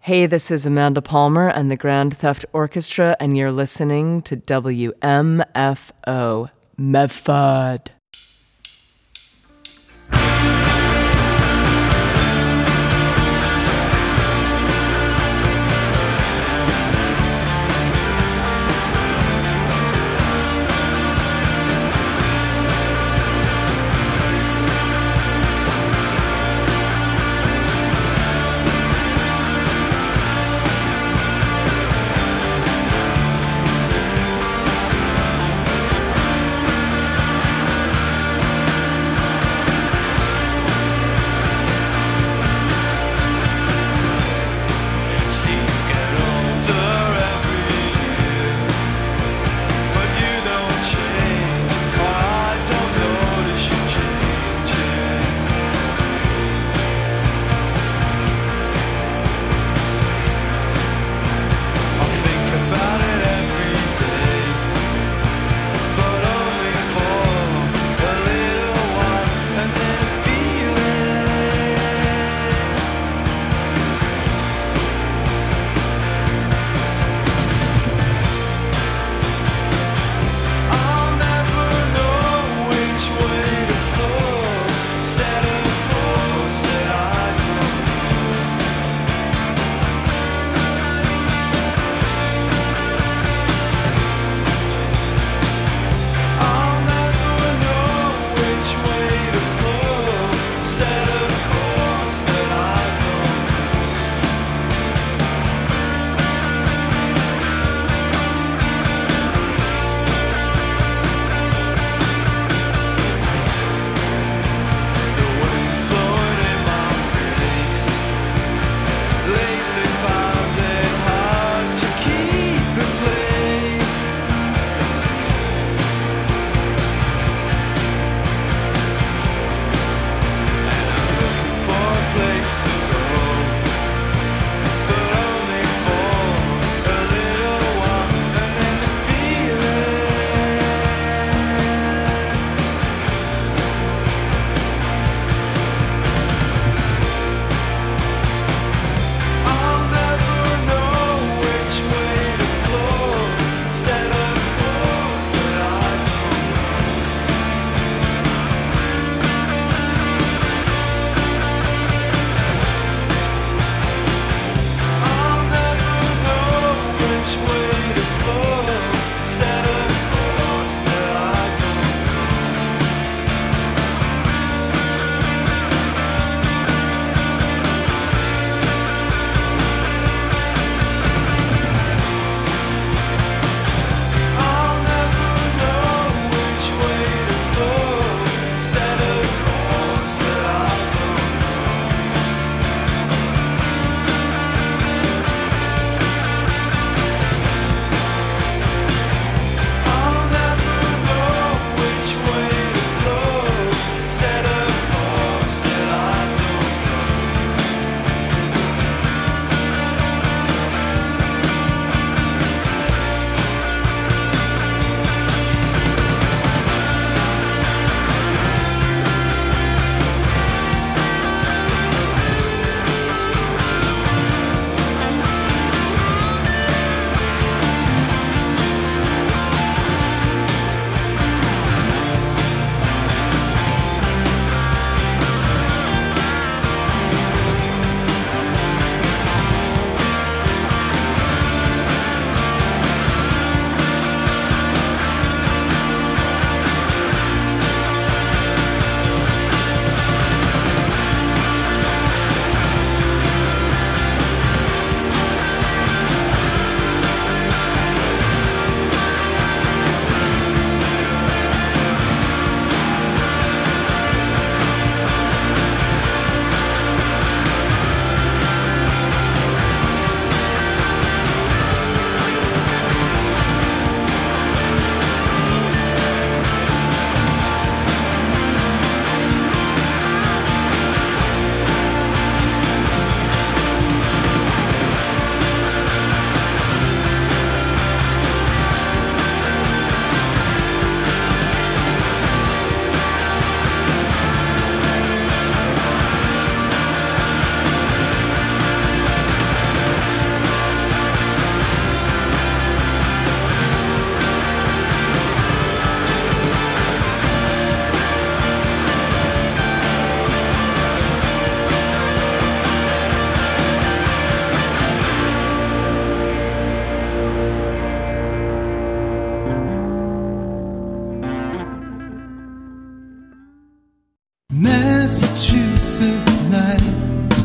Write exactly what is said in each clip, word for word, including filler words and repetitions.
Hey, this is Amanda Palmer and the Grand Theft Orchestra, and you're listening to W M F O, Method. Massachusetts night,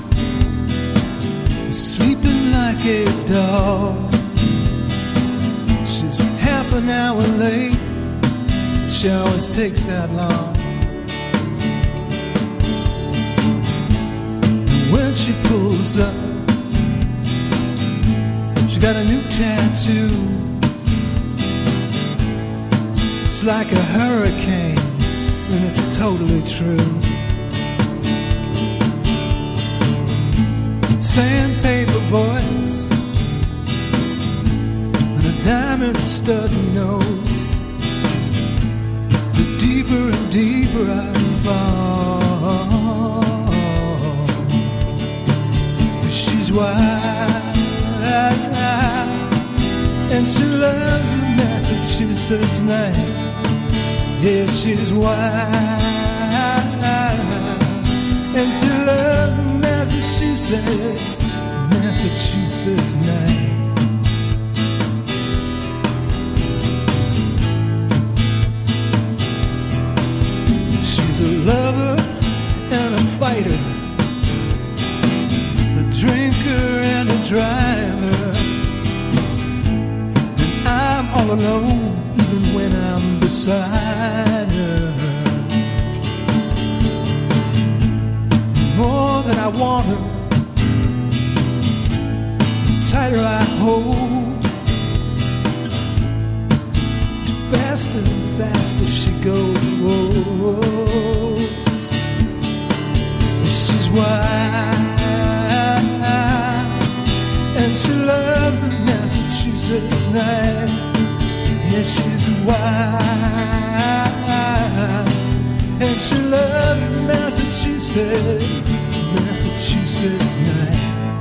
sleeping like a dog. She's half an hour late, she always takes that long. When she pulls up, she got a new tattoo. It's like a hurricane, and it's totally true. Sandpaper voice and a diamond stud nose. The deeper and deeper I fall, she's wild, and she loves the Massachusetts night. Yeah, she's wild, and she loves Massachusetts, Massachusetts night. She's a lover and a fighter, a drinker and a driver, and I'm all alone even when I'm beside her. More than I want her, the tighter I hold, the faster and faster she goes. She's wild, and she loves the Massachusetts night. Yeah, she's wild, and she loves Massachusetts, Massachusetts night.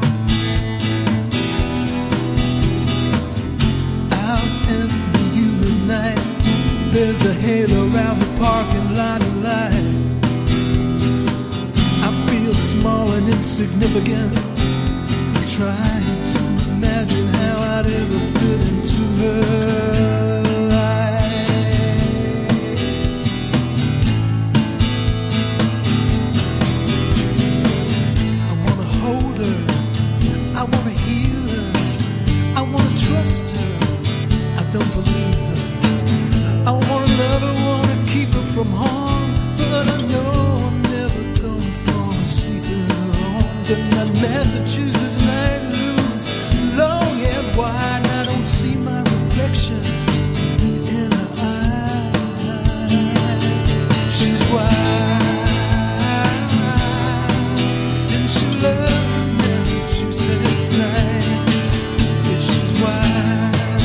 Out in the humid night, there's a halo around the parking lot of light. I feel small and insignificant, trying to imagine how I'd ever fit into her. From harm, but I know I'm never gonna fall asleep in her arms. And that Massachusetts night looms long and wide, and I don't see my reflection in her eyes. She's wild, and she loves the Massachusetts night. Yeah, she's wild,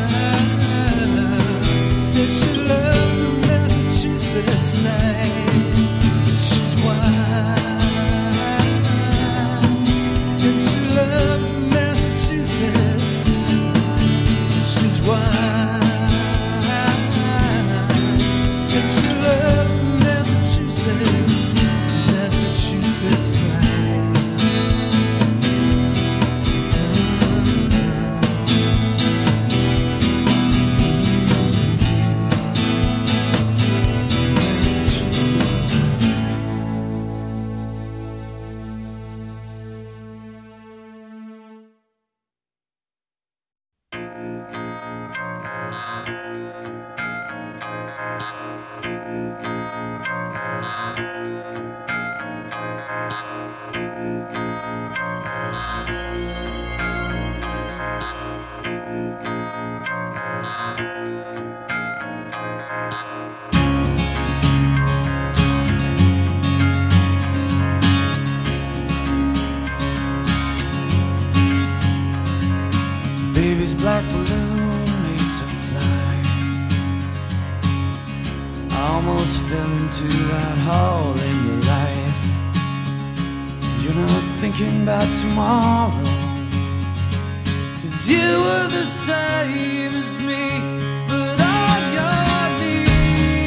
and she loves the Massachusetts night. She's wild, and she loves Massachusetts. She's wild, and she loves Massachusetts, Massachusetts night. Baby's black balloon makes her fly. I almost fell into that hole in your life. You're not thinking about tomorrow, 'cause you were the same as me, but on your knees.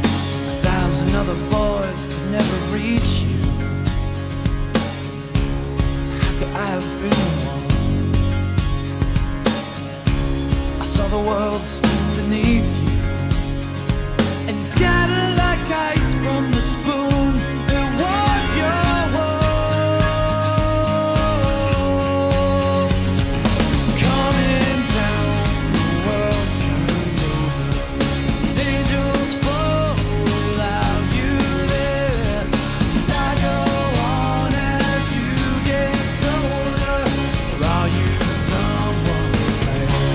A thousand other boys could never reach you. I have been one. I saw the world spin beneath you and scatter like ice from the spoon. It was your world. Coming down, the world turned over. Angels fall without you there. I go on as you get colder. Or are you someone's man?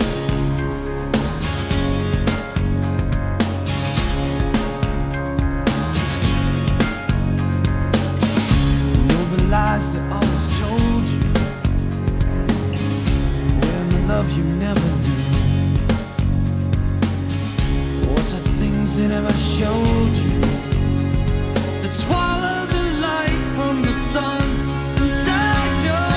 Lies that always told you, when the love you never knew. What's the things they never showed you that swallow the light from the sun inside your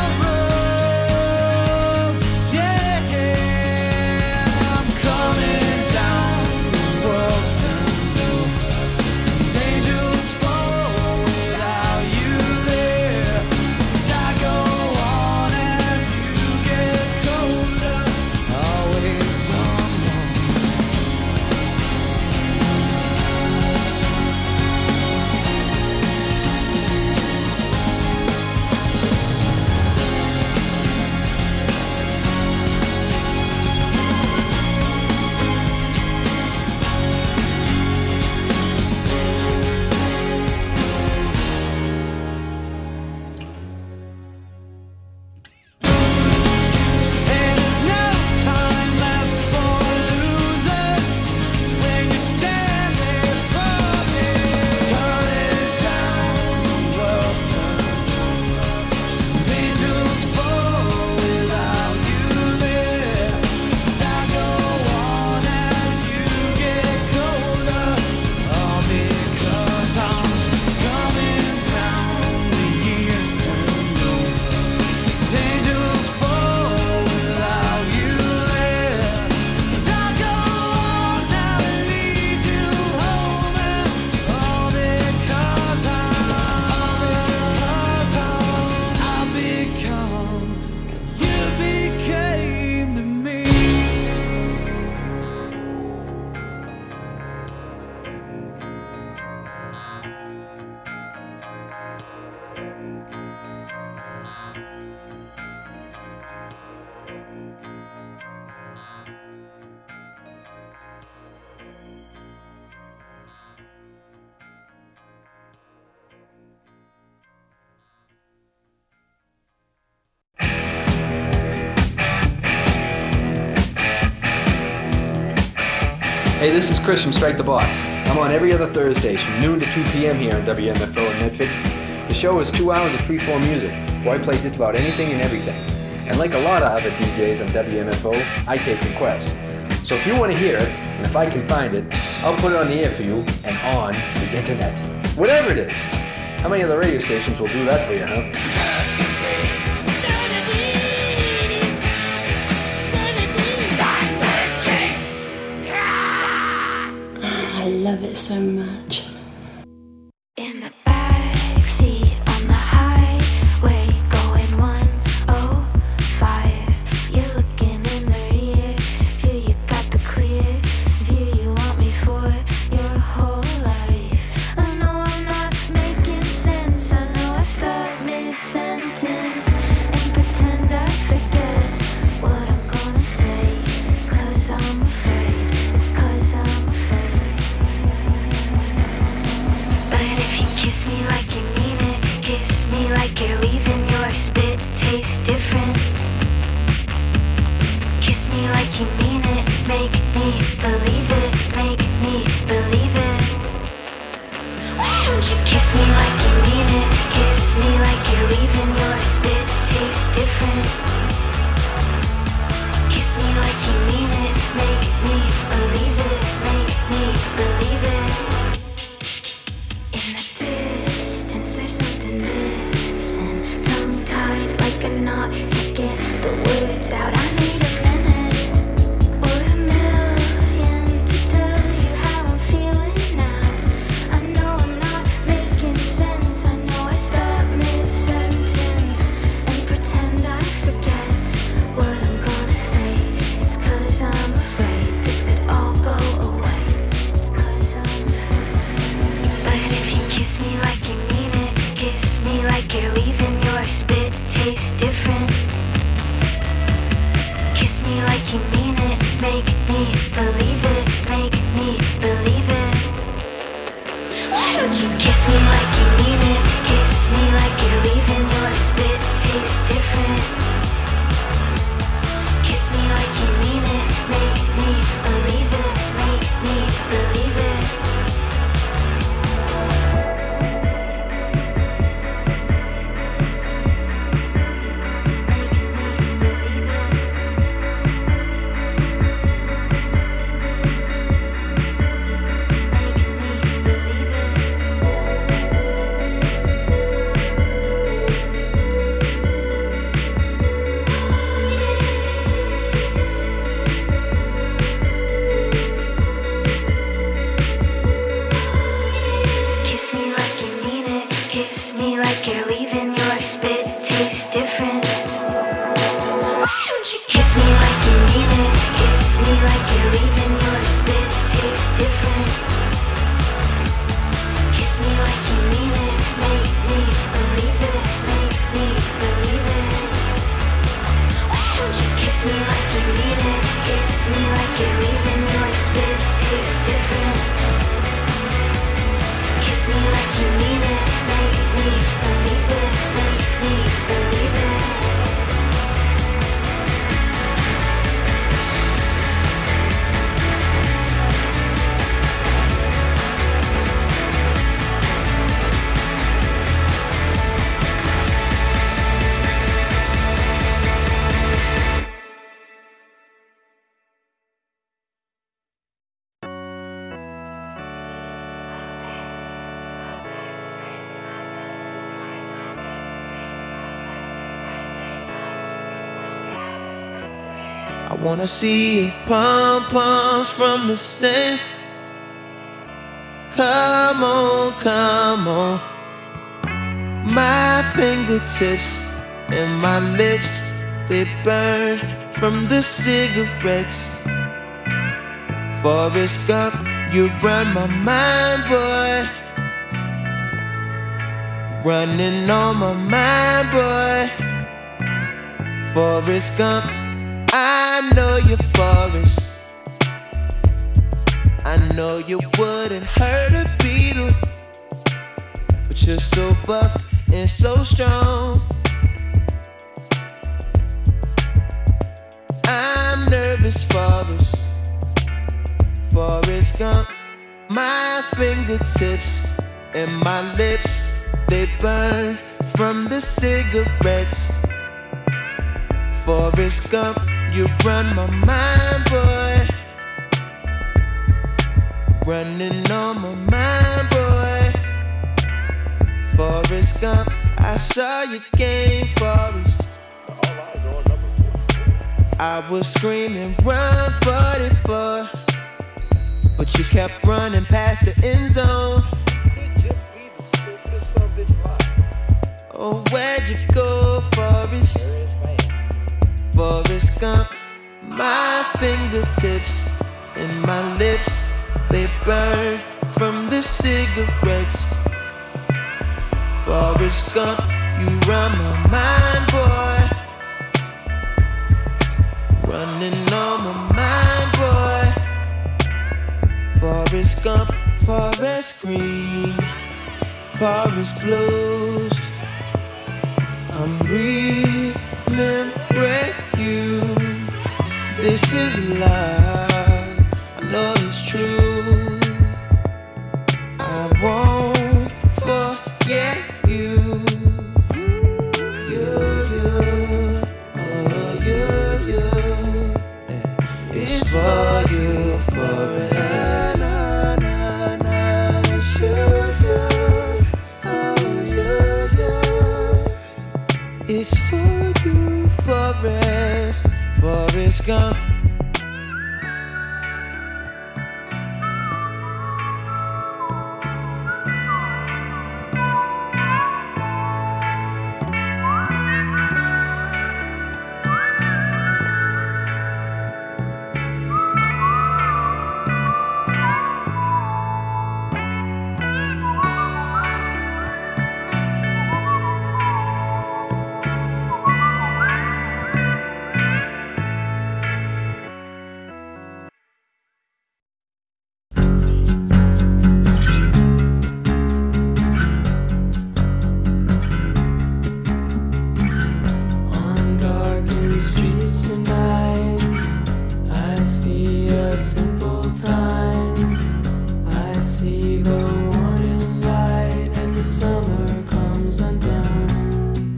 room? Yeah, I'm coming down, the world turned over. Angels fall without you there. I go on as you get colder. Always someone. And there's no time left for losers when you stand there for me. Turning down, the world turned over. Angels fall without you there. I go on as you get colder. All because I'm coming down, the years turned over. Angels fall without you there. I go on now and lead you home, and all because I'm, because I'm, I become, you became to me. Hey, this is Chris from Strike the Box. I'm on every other Thursdays from noon to two p.m. here on W M F O in Medford. The show is two hours of free-form music, where I play just about anything and everything. And like a lot of other D Js on W M F O, I take requests. So if you want to hear it, and if I can find it, I'll put it on the air for you and on the internet. Whatever it is. How many other radio stations will do that for you, huh? I love it so much. In the backseat on the highway, going one oh five. You're looking in the rear view, you got the clear view you want me for your whole life. I know I'm not making sense, I know I start mid-sentence and pretend I forget what I'm gonna say. It's 'cause I'm afraid, it's 'cause I'm afraid. Kiss me like you mean it. Kiss me like you're leaving. Your spit tastes different. Kiss me like you mean it. Make me believe it. Make me believe it. Kiss me like you mean it. Kiss me like you're leaving. Your spit tastes different. Why don't you kiss me like you mean it? Kiss me like you're leaving. Your spit tastes different. Kiss me like you mean it. Make me believe it. Make me believe it. Why don't you kiss me like you mean it? Kiss me like you're leaving. Your spit tastes different. Kiss me like you mean it. Make me believe it. Make me believe it. I wanna see pom-poms from the stands. Come on, come on. My fingertips and my lips, they burn from the cigarettes. Forrest Gump, you run my mind, boy. Running on my mind, boy. Forrest Gump, I know you're Forrest. I know you wouldn't hurt a beetle, but you're so buff and so strong. I'm nervous, Forrest. Forrest Gump, my fingertips and my lips, they burn from the cigarettes. Forrest Gump, you run my mind, boy. Running on my mind, boy. Forrest Gump, I saw your game, Forrest. I was screaming, run forty-four, but you kept running past the end zone. Oh, where'd you go, Forrest? Forrest Gump, my fingertips and my lips, they burn from the cigarettes. Forrest Gump, you run my mind, boy. Running on my mind, boy. Forrest Gump, forest green, forest blues. I'm remembering you. This is love, I know it's true. I won't forget you. You, you, oh you, you. It's for you forever. Na, na, na. It's you, you, oh you, you. It's for you, Forrest, Forrest Gump. see the warning light and the summer comes undone.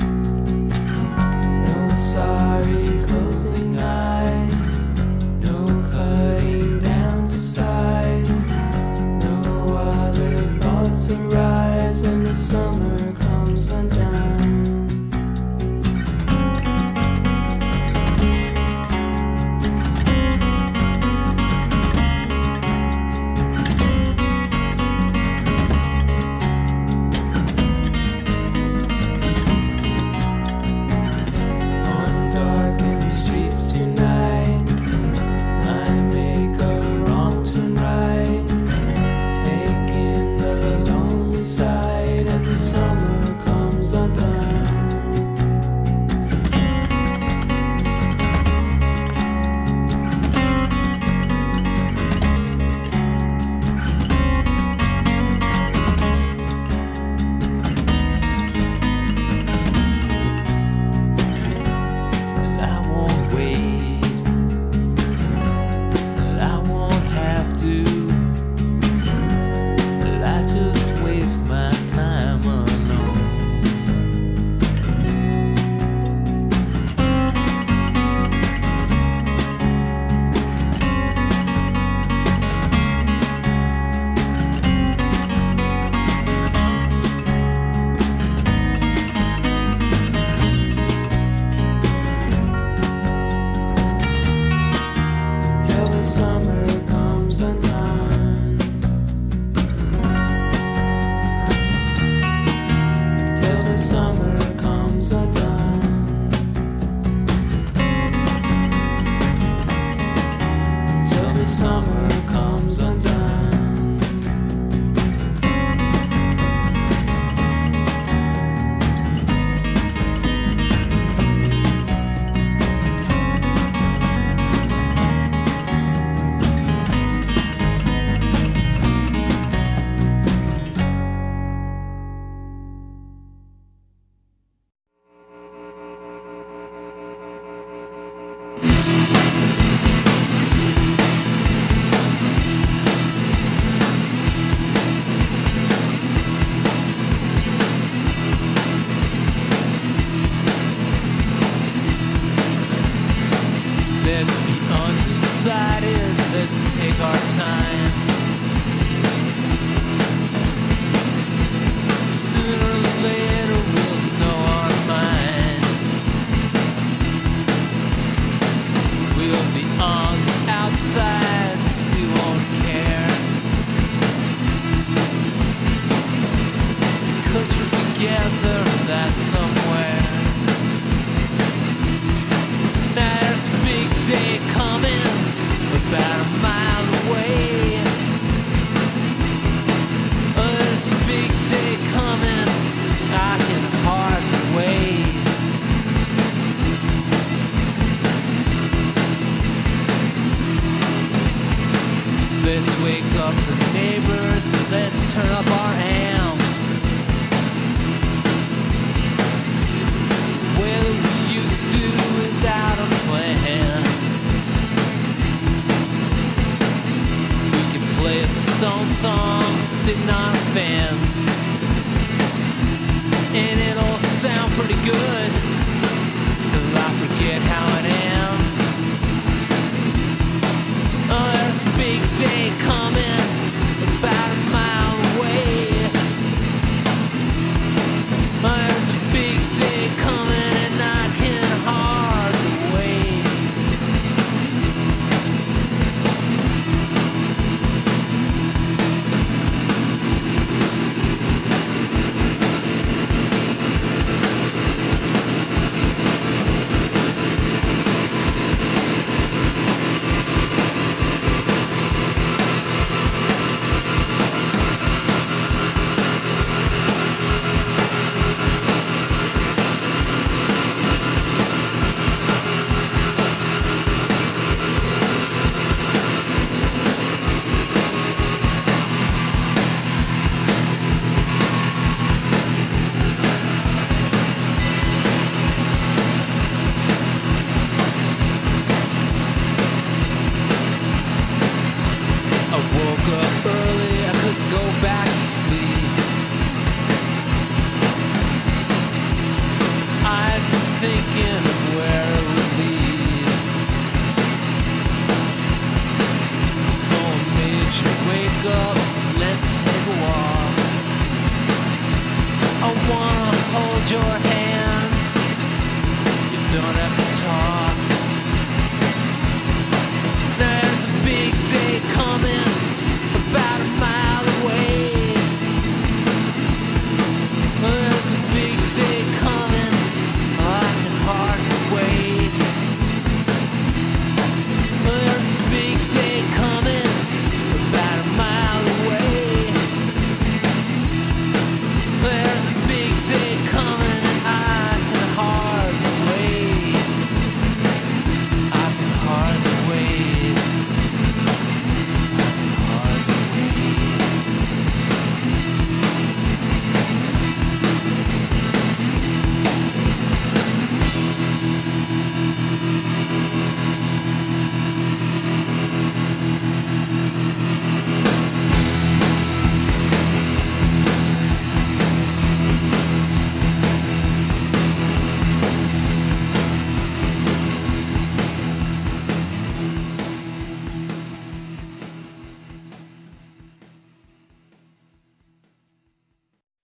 No sorry closing eyes, no cutting down to size, no other thoughts arise and the summer comes undone.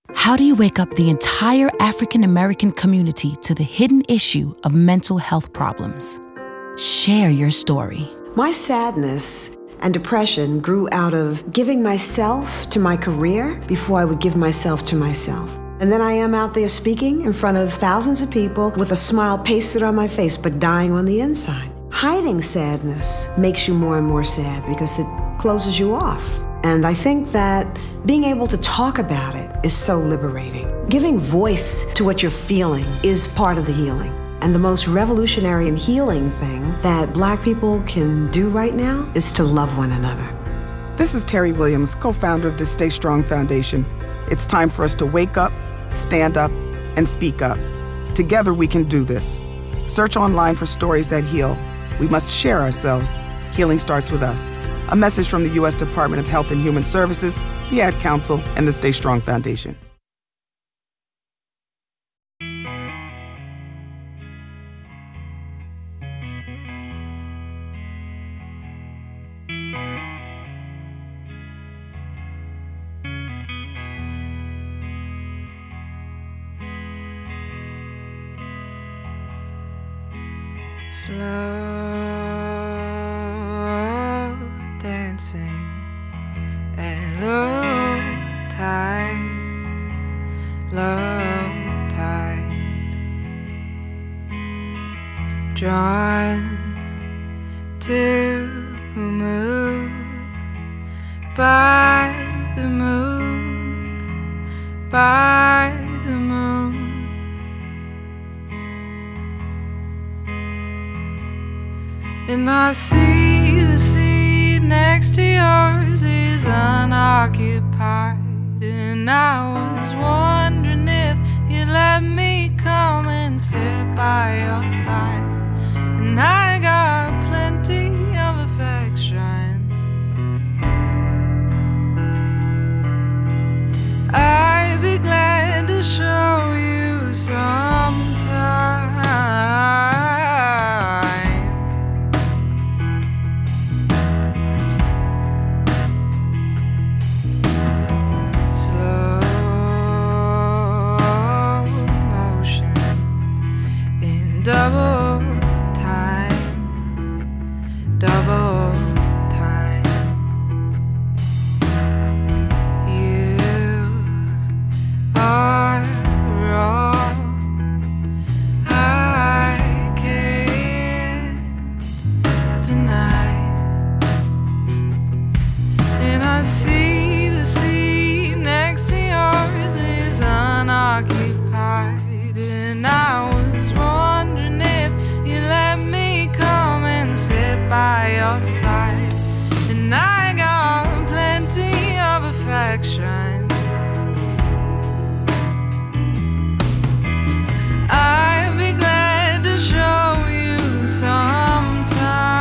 How do you wake up the entire African American community to the hidden issue of mental health problems? Share your story. My sadness and depression grew out of giving myself to my career before I would give myself to myself. And then I am out there speaking in front of thousands of people with a smile pasted on my face, but dying on the inside. Hiding sadness makes you more and more sad because it closes you off. And I think that being able to talk about it is so liberating. Giving voice to what you're feeling is part of the healing. And the most revolutionary and healing thing that Black people can do right now is to love one another. This is Terry Williams, co-founder of the Stay Strong Foundation. It's time for us to wake up, stand up, and speak up. Together we can do this. Search online for stories that heal. We must share ourselves. Healing starts with us. A message from the U S Department of Health and Human Services, the Ad Council, and the Stay Strong Foundation. Slow dancing at low tide, low tide, drawn to move by the moon, by the moon. And I see the seat next to yours is unoccupied. And I was wondering if you'd let me come and sit by your side. And I got plenty of affection. I'd be glad to show you sometime. Double time, double time. You are wrong. I can't deny. And I see the seat next to yours is unoccupied. And I was wondering if you let me come and sit by your side. And I got plenty of affection. I'd be glad to show you sometime.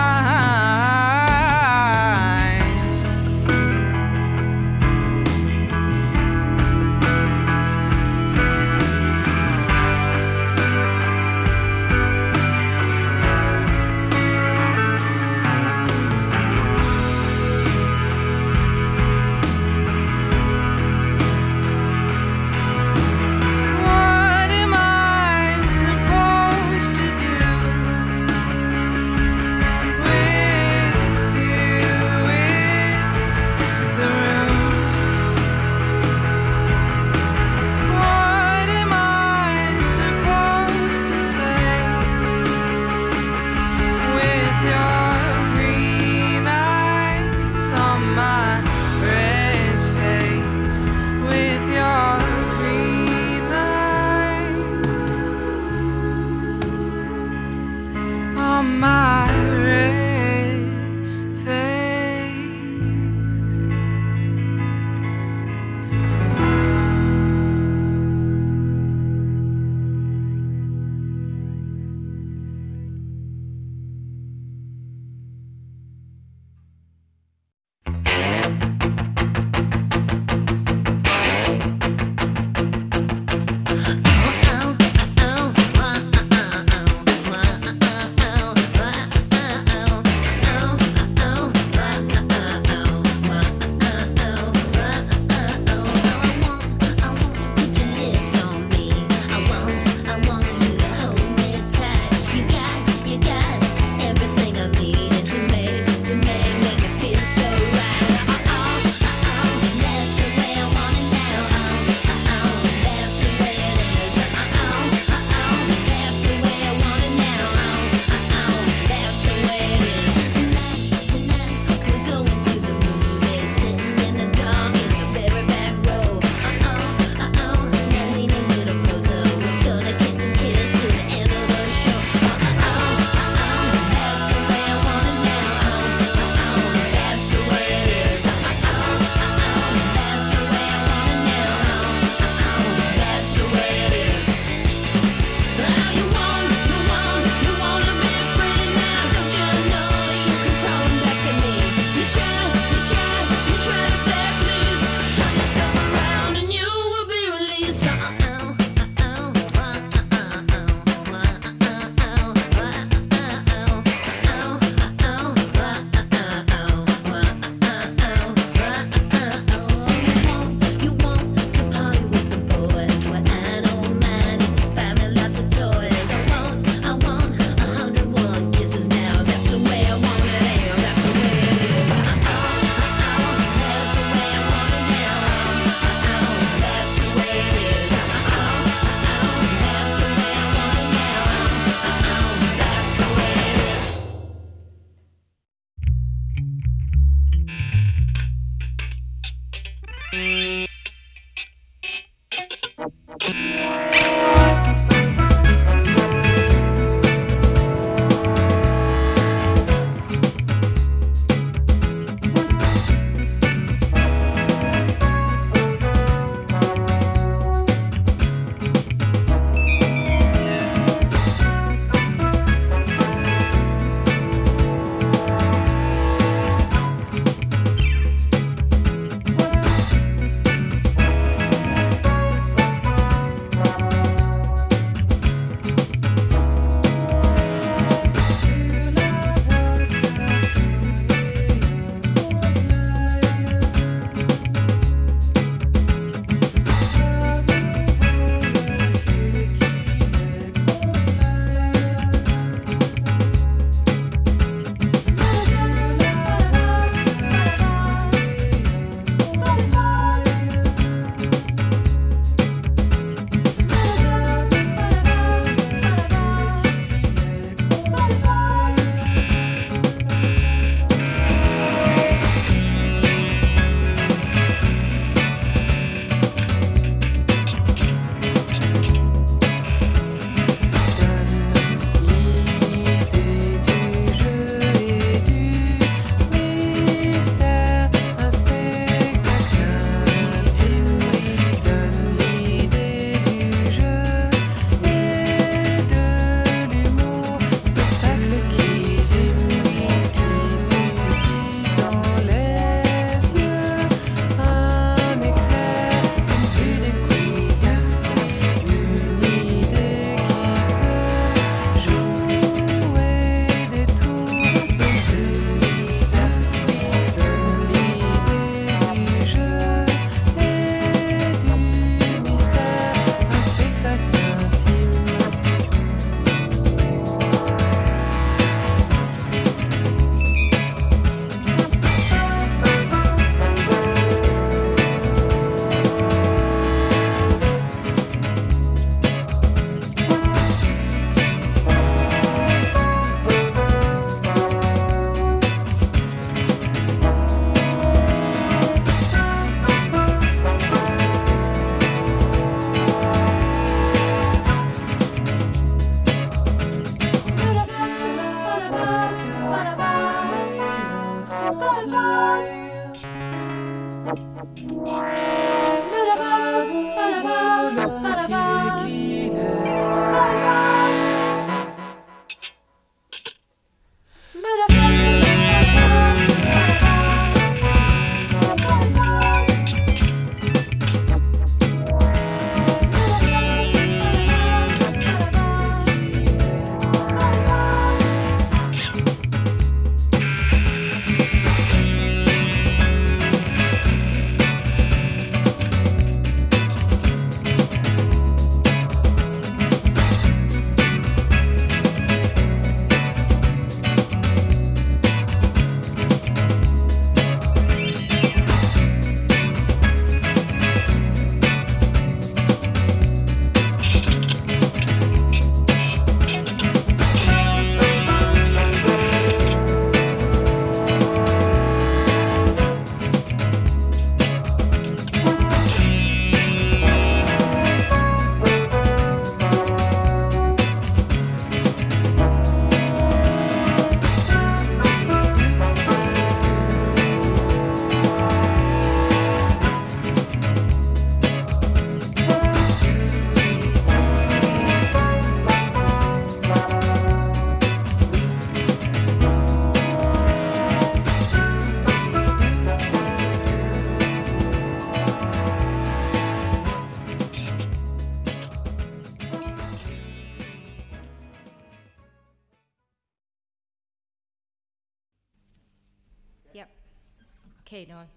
Okay, Noah.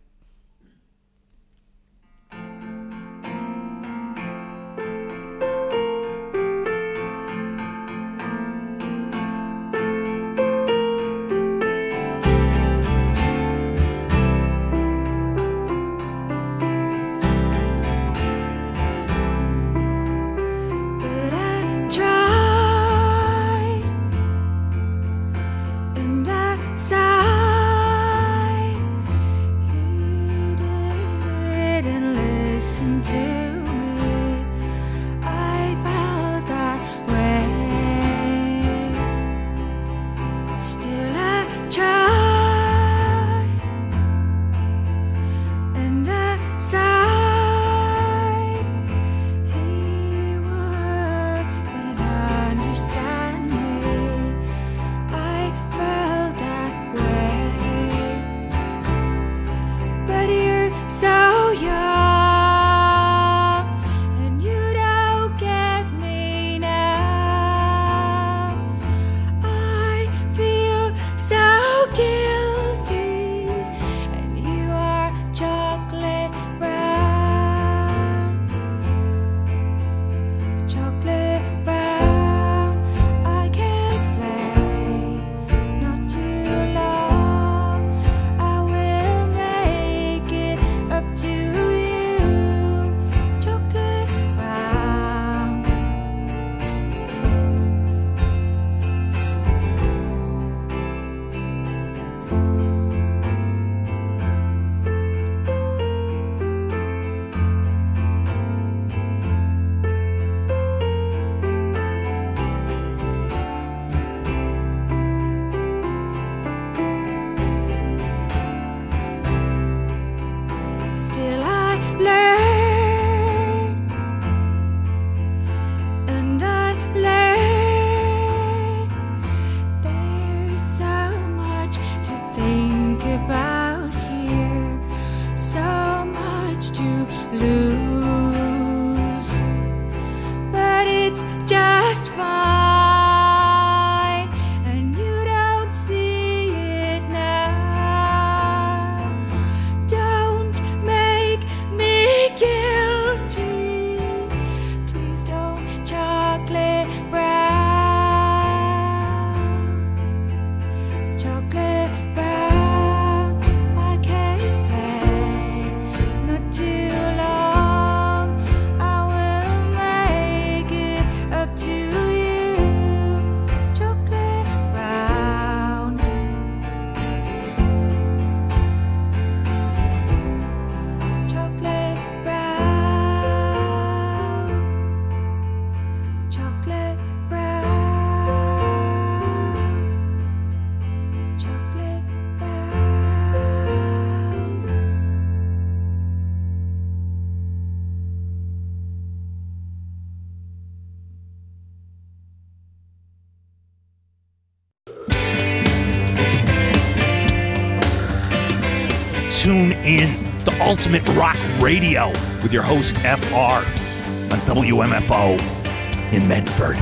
Tune in to Ultimate Rock Radio with your host F R on W M F O in Medford.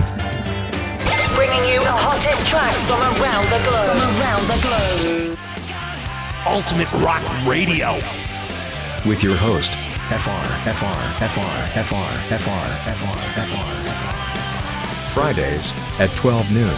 Bringing you the hottest tracks from around the globe. From around the globe. Ultimate Rock Radio with your host F R, F R, F R, F R, F R, F R, F R, F R. Fridays at twelve noon.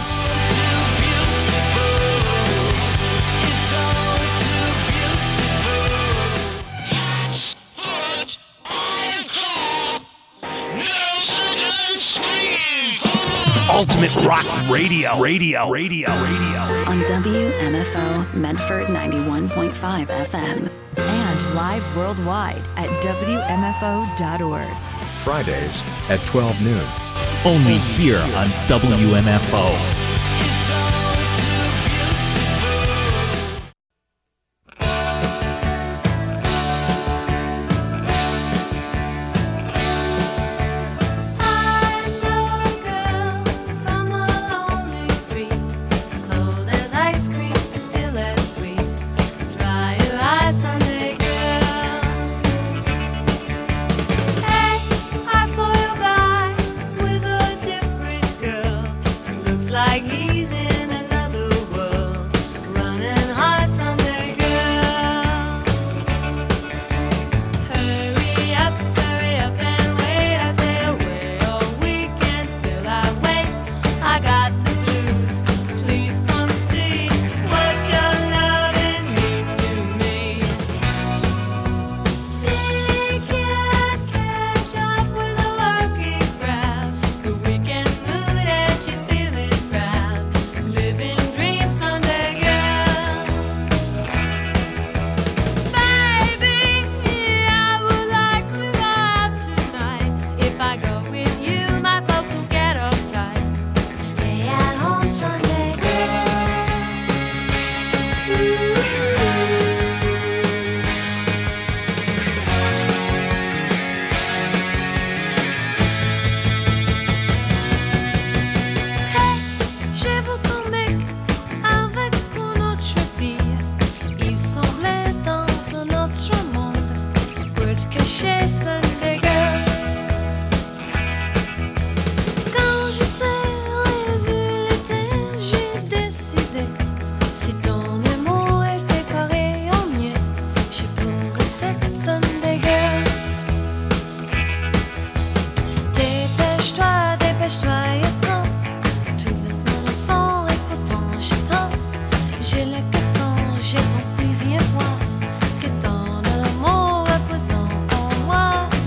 Ultimate Rock Radio, Radio, Radio, Radio. On W M F O Medford ninety-one point five F M. And live worldwide at W M F O dot org. Fridays at twelve noon. Only here on W M F O. Like que chez Sunday Girl. Quand je t'ai revu l'été, j'ai décidé, si ton amour était pareil au mien, je pourrais cette Sunday Girl. Dépêche-toi, dépêche-toi, et temps, toutes les semaines sont et pourtant j'ai tant, j'ai le cafon, j'ai ton fruit, viens voir ce que ton amour représente en moi.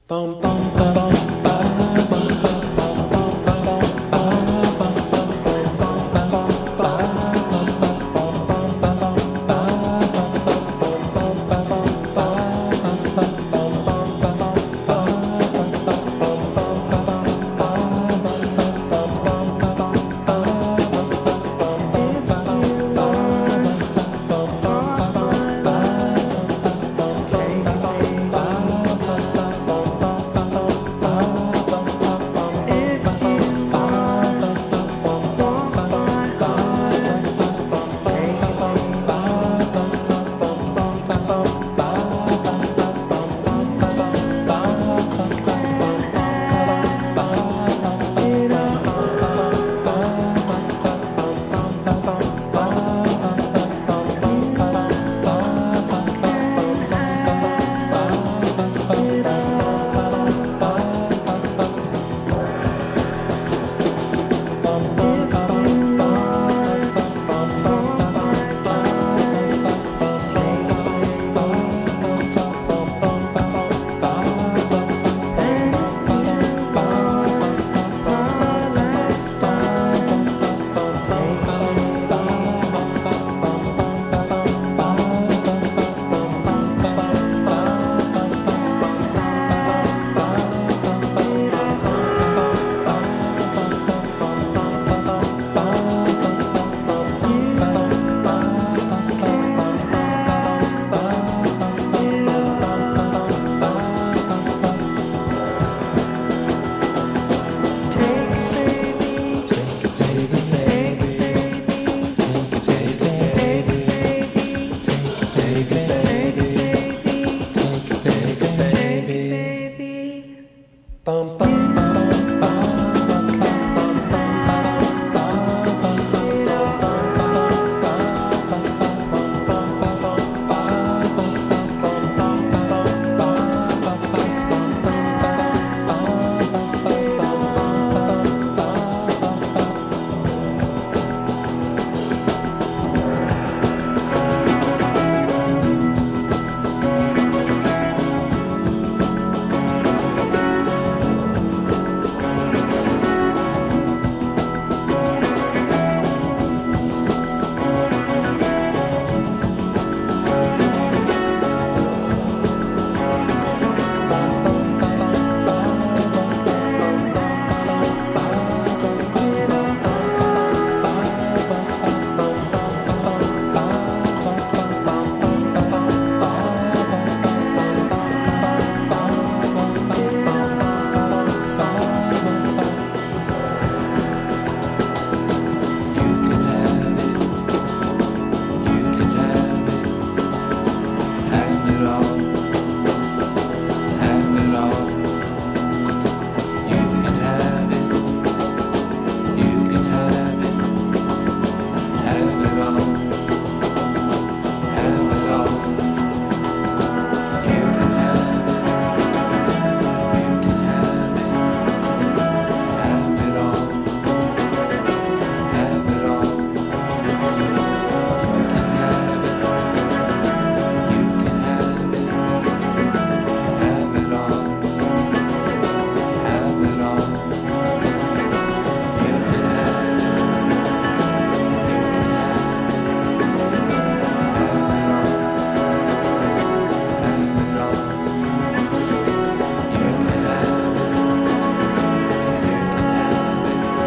Bum, bum, bum.